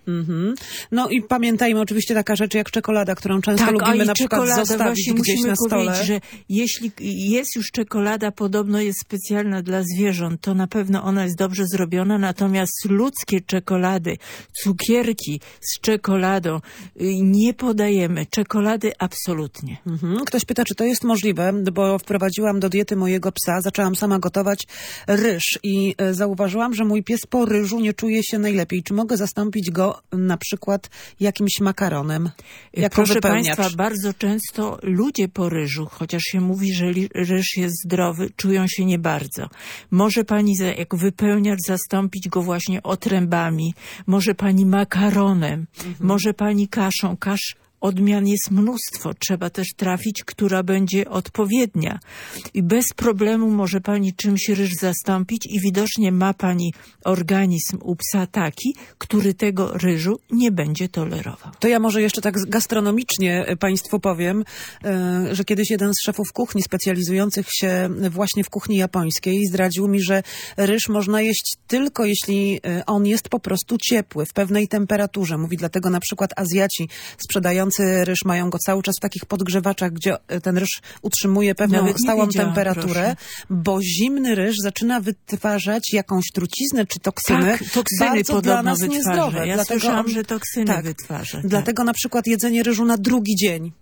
Mhm. No i pamiętajmy oczywiście taka rzecz jak czekolada, którą często Tak, lubimy a i na przykład czekolada, zostawić właśnie gdzieś musimy na stole. powiedzieć, że jeśli jest już czekolada, podobno jest specjalna dla zwierząt, to na pewno ona jest dobrze zrobiona, natomiast ludzkie czekolady, cukierki z czekoladą y, nie podajemy. Czekolady absolutnie. Mhm. Ktoś pyta, czy to jest możliwe, bo wprowadziłam do diety mojego psa, zaczęłam sama gotować ryż i e, zauważyłam, że mój pies po ryżu nie czuje się najlepiej. Czy mogę zastąpić go na przykład jakimś makaronem jako Proszę wypełniacz? Państwa, bardzo często ludzie po ryżu, chociaż się mówi, że li- ryż jest zdrowy, czują się nie bardzo. Może pani za, jako wypełniacz zastąpić go właśnie otrębami, może pani makaronem, mhm. może pani kaszą. Kasz odmian jest mnóstwo. Trzeba też trafić, która będzie odpowiednia. I bez problemu może pani czymś ryż zastąpić i widocznie ma pani organizm u psa taki, który tego ryżu nie będzie tolerował. To ja może jeszcze tak gastronomicznie Państwu powiem, że kiedyś jeden z szefów kuchni specjalizujących się właśnie w kuchni japońskiej zdradził mi, że ryż można jeść tylko jeśli on jest po prostu ciepły, w pewnej temperaturze. Mówi, dlatego na przykład Azjaci sprzedający ryż mają go cały czas w takich podgrzewaczach, gdzie ten ryż utrzymuje pewną Nawet nie stałą wiedziałam, temperaturę, proszę. bo zimny ryż zaczyna wytwarzać jakąś truciznę czy toksyny. Tak, toksyny bardzo podobno dla nas wytwarza. niezdrowe. Ja Dlatego słyszałam, on- że toksyny tak. wytwarza. Dlatego na przykład jedzenie ryżu na drugi dzień.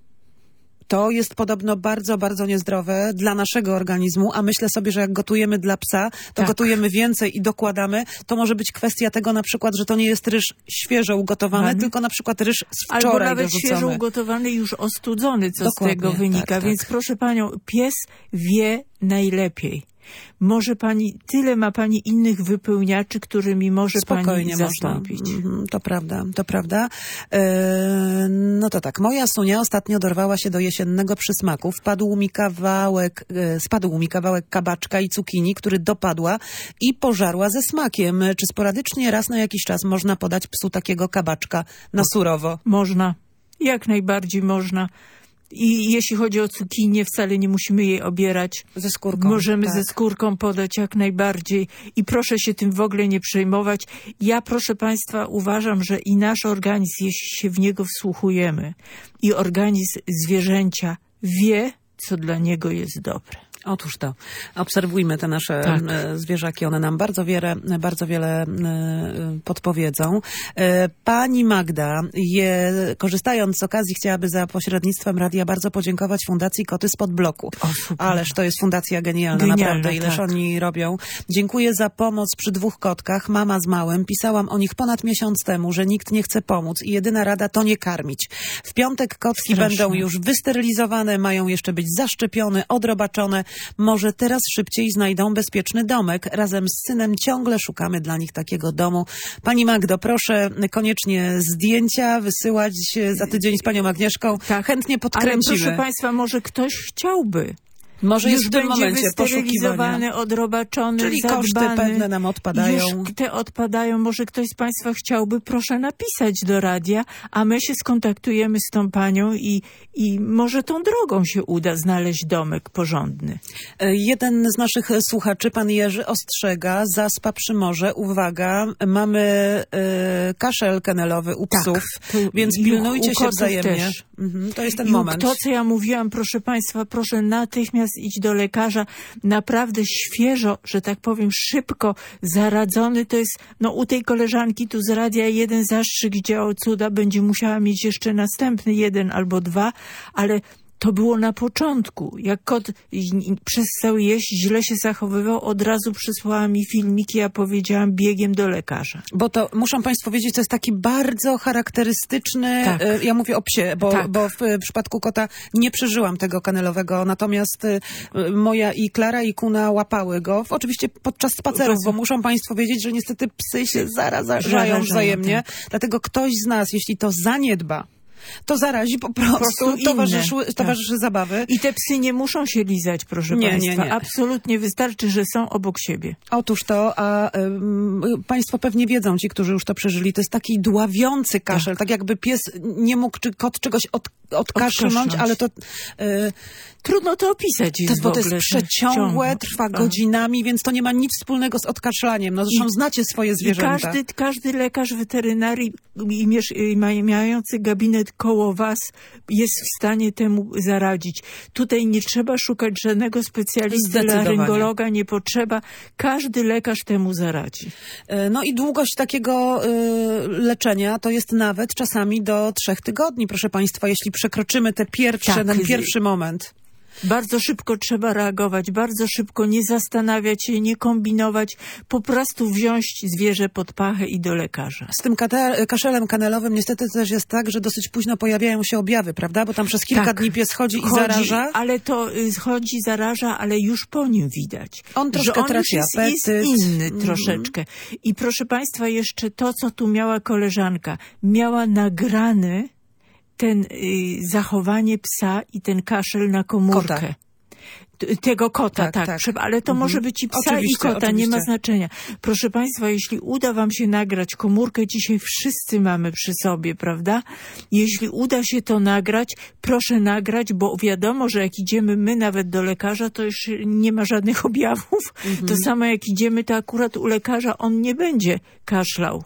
To jest podobno bardzo, bardzo niezdrowe dla naszego organizmu, a myślę sobie, że jak gotujemy dla psa, to Tak. gotujemy więcej i dokładamy. To może być kwestia tego na przykład, że to nie jest ryż świeżo ugotowany, Mamy? tylko na przykład ryż z Albo wczoraj nawet dorzucony. świeżo ugotowany, już ostudzony, co Dokładnie, z tego wynika. tak, tak. Więc proszę panią, pies wie najlepiej. Może pani, tyle ma pani innych wypełniaczy, którymi może Spokojnie pani można. zastąpić. Mhm, to prawda, to prawda. E, no to tak, moja Sunia ostatnio dorwała się do jesiennego przysmaku. Wpadł mi kawałek, e, spadł mi kawałek kabaczka i cukinii, który dopadła i pożarła ze smakiem. Czy sporadycznie raz na jakiś czas można podać psu takiego kabaczka na surowo? Można. Jak najbardziej można. I jeśli chodzi o cukinię, wcale nie musimy jej obierać. Ze skórką. Możemy tak. ze skórką podać jak najbardziej i proszę się tym w ogóle nie przejmować. Ja, proszę Państwa, uważam, że i nasz organizm, jeśli się w niego wsłuchujemy i organizm zwierzęcia wie, co dla niego jest dobre. Otóż to. Obserwujmy te nasze Tak. e, zwierzaki. One nam bardzo wiele, bardzo wiele e, podpowiedzą. E, Pani Magda, je, korzystając z okazji, chciałaby za pośrednictwem radia bardzo podziękować Fundacji Koty Spod Bloku. O, super. Ależ to jest fundacja genialna, Genialna, naprawdę. Ileż tak. oni robią. Dziękuję za pomoc przy dwóch kotkach. Mama z małym. Pisałam o nich ponad miesiąc temu, że nikt nie chce pomóc i jedyna rada to nie karmić. W piątek kotki Straszne. będą już wysterylizowane, mają jeszcze być zaszczepione, odrobaczone. Może teraz szybciej znajdą bezpieczny domek. Razem z synem ciągle szukamy dla nich takiego domu. Pani Magdo, proszę koniecznie zdjęcia wysyłać za tydzień z panią Agnieszką. Tak. Chętnie Ale podkręcimy. proszę Państwa, może ktoś chciałby. Może Już jest w tym będzie momencie poszukiwania. wystérylizowany, odrobaczony, Czyli zadbany. koszty pewne nam odpadają. Już te odpadają. Może ktoś z Państwa chciałby, proszę napisać do radia, a my się skontaktujemy z tą panią i, i może tą drogą się uda znaleźć domek porządny. Jeden z naszych słuchaczy, pan Jerzy, ostrzega, zaspa przy morze, uwaga, mamy e, kaszel kenelowy u Tak, psów, to więc i u- pilnujcie u się kotów wzajemnie. też. Mhm, to jest ten I moment. to, co ja mówiłam, proszę Państwa, proszę natychmiast iść do lekarza. Naprawdę świeżo, że tak powiem, szybko zaradzony. To jest, no u tej koleżanki tu z radia jeden zastrzyk działał cuda, będzie musiała mieć jeszcze następny jeden albo dwa, ale to było na początku. Jak kot przestał jeść, źle się zachowywał, od razu przysłała mi filmiki, ja powiedziałam biegiem do lekarza. Bo to, muszą Państwo wiedzieć, to jest taki bardzo charakterystyczny, Tak. e, ja mówię o psie, bo, Tak. bo w, w przypadku kota nie przeżyłam tego kanelowego, natomiast e, moja i Klara i Kuna łapały go, w, oczywiście podczas spacerów, bo muszą Państwo wiedzieć, że niestety psy się zarażają Zarażają, wzajemnie, tak. dlatego ktoś z nas, jeśli to zaniedba, To zarazi po prostu, Po prostu towarzyszy, inne. towarzyszy Tak. zabawy. I te psy nie muszą się lizać, proszę Nie, państwa. nie, nie. Absolutnie wystarczy, że są obok siebie. Otóż to, a ym, państwo pewnie wiedzą, ci, którzy już to przeżyli, to jest taki dławiący kaszel, tak, tak jakby pies nie mógł, czy kot czegoś od, odkaszlnąć, Odkaszlnąć. ale to... Y, Trudno to opisać To, jest w bo to ogóle. jest przeciągłe, ciągłe. trwa Tak. godzinami, więc to nie ma nic wspólnego z odkaszlaniem. No zresztą I- znacie swoje I zwierzęta. każdy, każdy lekarz weterynarii i miesz- i ma- mający gabinet koło was jest w stanie temu zaradzić. Tutaj nie trzeba szukać żadnego specjalisty, Zdecydowanie. laryngologa, nie potrzeba. Każdy lekarz temu zaradzi. E, No i długość takiego y, leczenia to jest nawet czasami do trzech tygodni, proszę państwa, jeśli przekroczymy te pierwsze, Tak. ten pierwszy moment. Bardzo szybko trzeba reagować, bardzo szybko nie zastanawiać się, nie kombinować, po prostu wziąć zwierzę pod pachę i do lekarza. Z tym kate- kaszelem kanelowym niestety też jest tak, że dosyć późno pojawiają się objawy, prawda? Bo tam przez kilka Tak. dni pies chodzi i Chodzi, zaraża. Ale to y, chodzi, zaraża, ale już po nim widać. On troszkę że on traci już jest, apetyt. jest inny Mhm. troszeczkę. I proszę państwa, jeszcze to, co tu miała koleżanka. Miała nagrany ten y, zachowanie psa i ten kaszel na komórkę. Kota. T- Tego kota, Tak, tak. tak. prze- Ale to Mhm. może być i psa Oczywiście, i kota, nie oczywiście. ma znaczenia. Proszę państwa, jeśli uda wam się nagrać komórkę, dzisiaj wszyscy mamy przy sobie, prawda? Jeśli uda się to nagrać, proszę nagrać, bo wiadomo, że jak idziemy my nawet do lekarza, to już nie ma żadnych objawów. Mhm. To samo jak idziemy, to akurat u lekarza on nie będzie kaszlał.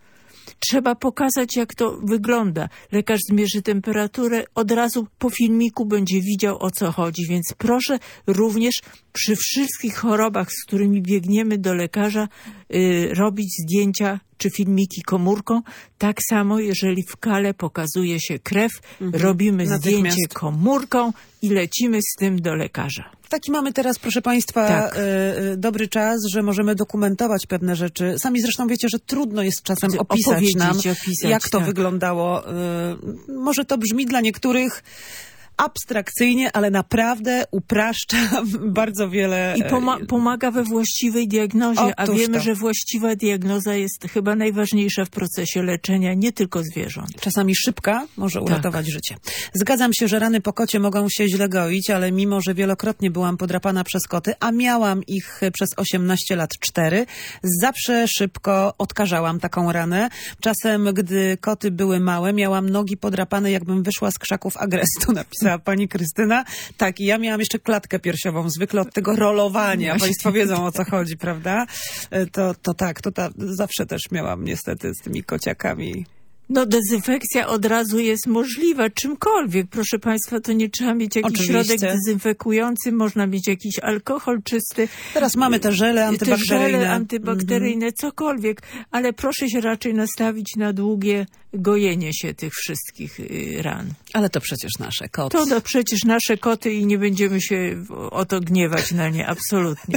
Trzeba pokazać, jak to wygląda. Lekarz zmierzy temperaturę, od razu po filmiku będzie widział, o co chodzi. Więc proszę również przy wszystkich chorobach, z którymi biegniemy do lekarza, y, robić zdjęcia czy filmiki komórką. Tak samo, jeżeli w kale pokazuje się krew, robimy Natychmiast. zdjęcie komórką i lecimy z tym do lekarza. Taki mamy teraz, proszę państwa, Tak. y, y, dobry czas, że możemy dokumentować pewne rzeczy. Sami zresztą wiecie, że trudno jest czasem Ty opisać opowiedzieć, nam, opisać, jak to tak. wyglądało. Y, może to brzmi dla niektórych abstrakcyjnie, ale naprawdę upraszcza bardzo wiele. I poma- pomaga we właściwej diagnozie, a Otóż wiemy, to. że właściwa diagnoza jest chyba najważniejsza w procesie leczenia, nie tylko zwierząt. Czasami szybka może Tak. uratować życie. Zgadzam się, że rany po kocie mogą się źle goić, ale mimo, że wielokrotnie byłam podrapana przez koty, a miałam ich przez osiemnaście lat cztery, zawsze szybko odkażałam taką ranę. Czasem, gdy koty były małe, miałam nogi podrapane, jakbym wyszła z krzaków agrestu, napisała pani Krystyna. Tak, i ja miałam jeszcze klatkę piersiową, zwykle od tego rolowania. Państwo wiedzą, o co chodzi, prawda? To, to tak, to ta, zawsze też miałam niestety z tymi kociakami. No dezynfekcja od razu jest możliwa, czymkolwiek. Proszę państwa, to nie trzeba mieć jakiś Oczywiście. środek dezynfekujący, można mieć jakiś alkohol czysty. Teraz mamy te żele Te antybakteryjne. żele antybakteryjne, cokolwiek, ale proszę się raczej nastawić na długie gojenie się tych wszystkich y, ran. Ale to przecież nasze koty. To no, przecież nasze koty i nie będziemy się w- o to gniewać na nie, absolutnie.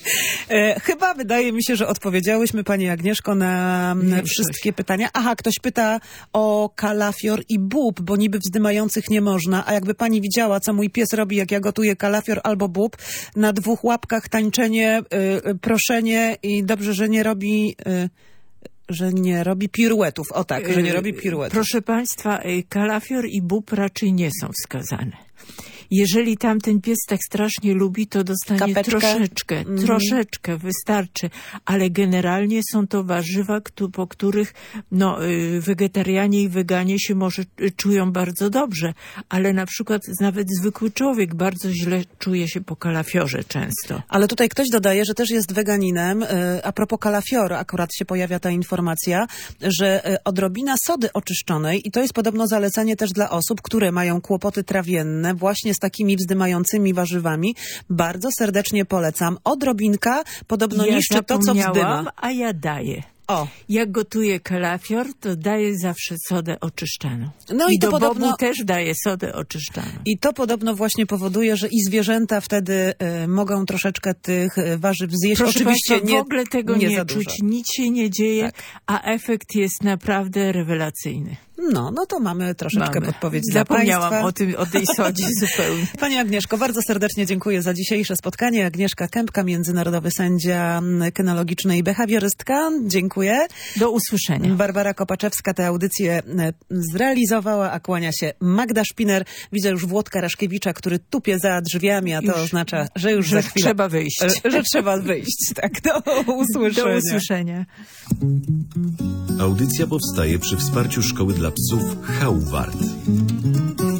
E, chyba wydaje mi się, że odpowiedziałyśmy pani Agnieszko na m, Większość. wszystkie pytania. Aha, ktoś pyta o kalafior i bób, bo niby wzdymających nie można, a jakby pani widziała, co mój pies robi, jak ja gotuję kalafior albo bób, na dwóch łapkach tańczenie, y, y, proszenie i dobrze, że nie robi... Y, że nie robi piruetów. O tak, że nie robi piruetów. Proszę państwa, y, kalafior i bób raczej nie są wskazane. Jeżeli tamten pies tak strasznie lubi, to dostanie Kapeczkę? troszeczkę, Mhm. troszeczkę wystarczy, ale generalnie są to warzywa, któ- po których no, y, wegetarianie i weganie się może y, czują bardzo dobrze, ale na przykład nawet zwykły człowiek bardzo źle czuje się po kalafiorze często. Ale tutaj ktoś dodaje, że też jest weganinem. Y, A propos kalafioru, akurat się pojawia ta informacja, że y, odrobina sody oczyszczonej, i to jest podobno zalecenie też dla osób, które mają kłopoty trawienne, właśnie z takimi wzdymającymi warzywami, bardzo serdecznie polecam. Odrobinka podobno ja niszczy to, co wzdyma. zapomniałam, a ja daję. O, Jak gotuję kalafior, to daję zawsze sodę oczyszczaną. No i I to do podobno- bobu też daję sodę oczyszczaną. i to podobno właśnie powoduje, że i zwierzęta wtedy y, mogą troszeczkę tych y, warzyw zjeść. Proszę Oczywiście państwa, nie, w ogóle tego nie nie, za dużo. czuć, nic się nie dzieje, Tak. a efekt jest naprawdę rewelacyjny. No, no to mamy troszeczkę Mamy. podpowiedź dla Zapomniałam państwa. o tym, o tej sodzie zupełnie. Pani Agnieszko, bardzo serdecznie dziękuję za dzisiejsze spotkanie. Agnieszka Kępka, międzynarodowy sędzia kynologiczny i behawiorystka. Dziękuję. Do usłyszenia. Barbara Kopaczewska tę audycję e, zrealizowała, a kłania się Magda Szpiner. Widzę już Włodka Raszkiewicza, który tupie za drzwiami, a to Już, oznacza, że już że za chwilę... trzeba wyjść. Że, że trzeba wyjść. Tak, do usłyszenia. Do usłyszenia. Audycja powstaje przy wsparciu Szkoły dla Psów Hauwart.